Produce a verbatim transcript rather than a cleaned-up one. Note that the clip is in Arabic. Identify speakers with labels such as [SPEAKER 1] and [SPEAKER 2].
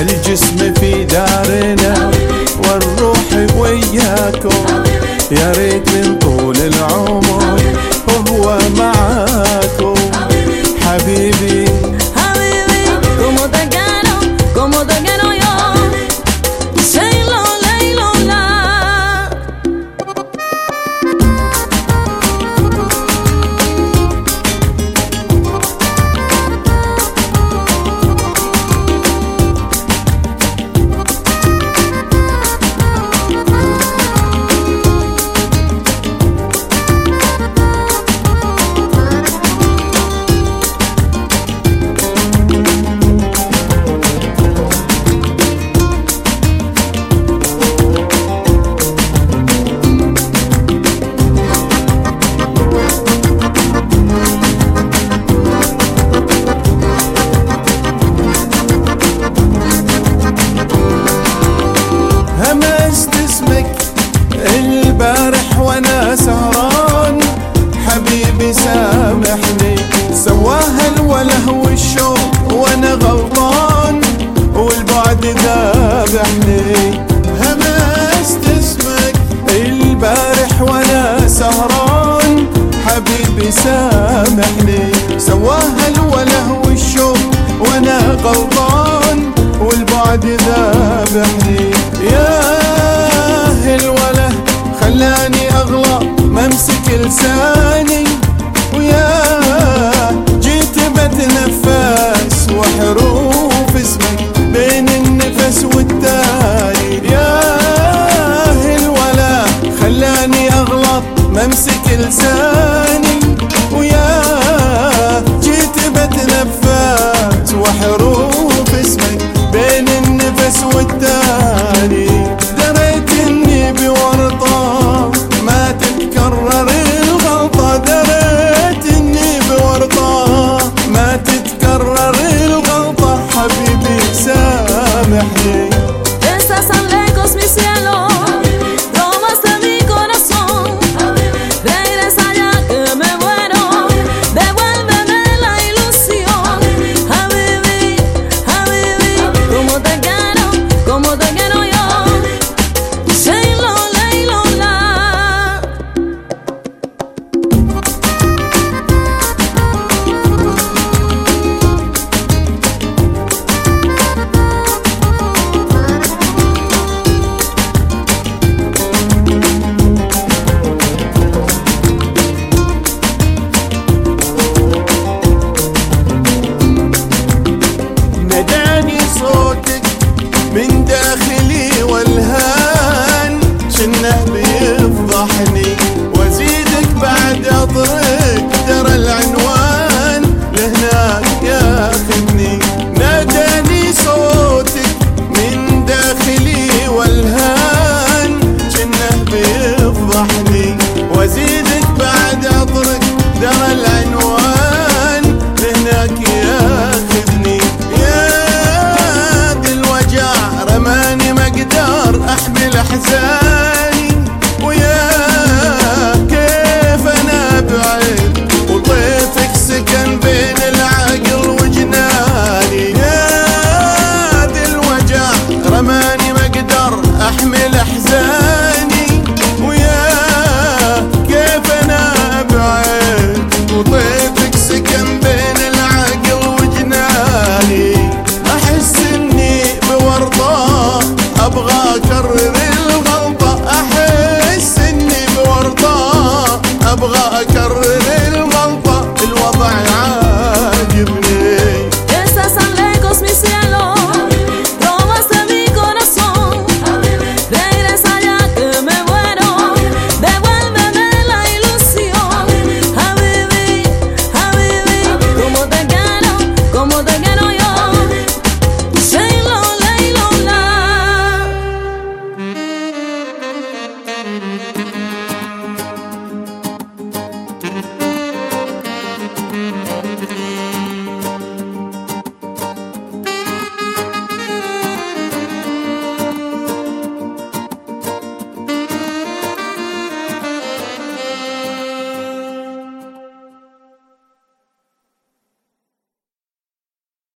[SPEAKER 1] الجسم في دارنا والروح وياكم، يا ريت من طول العمر وهو معاكم. حبيبي
[SPEAKER 2] حبيبي como te quiero, como te quiero yo, Sheila Leilola.
[SPEAKER 1] البارح وانا سهران، حبيبي سامحني، سواها الوله والشوق وانا غلطان، والبعد ذابحني. همست اسمك البارح وانا سهران، حبيبي سامحني، سواها الوله والشوق وانا غلطان، والبعد ذابحني. ياه الوله خلاني اغلط ممسك لساني، وياه جيت بتنفس وحروف اسمك بين النفس والتاني. ياه الولا خلاني اغلط ممسك لساني، وياه جيت بتنفس وحروف اسمك بين النفس والتاني. دريت اني بورطة ما تتكرر الغلطة، دريت اني بورطة ما تتكرر الغلطة. حبيبي سامحني.
[SPEAKER 2] Estás tan lejos mi cielo, lo más de mi corazón. Regresa ya que me muero, devuélveme la ilusión. Habibi, Habibi, como te quiero, como te quiero yo, Sheila Leilola.
[SPEAKER 1] ناداني صوتك من داخلي والهان، شنه بيفضحني وازيدك بعد اطرق، ترى العنوان لهناك ياخذني. ناداني صوتك من داخلي والهان، شنه بيفضحني وازيدك بعد اطرق، ترى العنوان لهناك ياخذني. يا ذي الوجع رماني ما اقدر احمل احزان،